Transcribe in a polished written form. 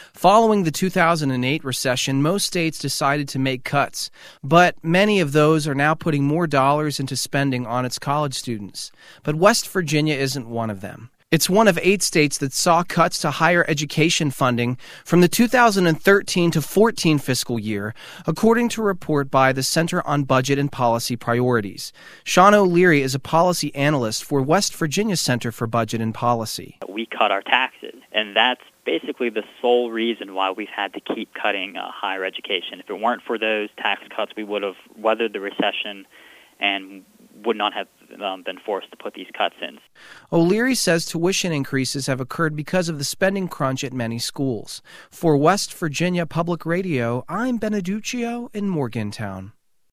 Following the 2008 recession, most states decided to make cuts, but many of those are now putting more dollars into spending on its college students. But West Virginia isn't one of them. It's one of 8 states that saw cuts to higher education funding from the 2013 to 14 fiscal year, according to a report by the Center on Budget and Policy Priorities. Sean O'Leary is a policy analyst for West Virginia Center for Budget and Policy. We cut our taxes, and that's basically the sole reason why we've had to keep cutting higher education. If it weren't for those tax cuts, we would have weathered the recession and would not have been forced to put these cuts in. O'Leary says tuition increases have occurred because of the spending crunch at many schools. For West Virginia Public Radio, I'm Beneduccio in Morgantown.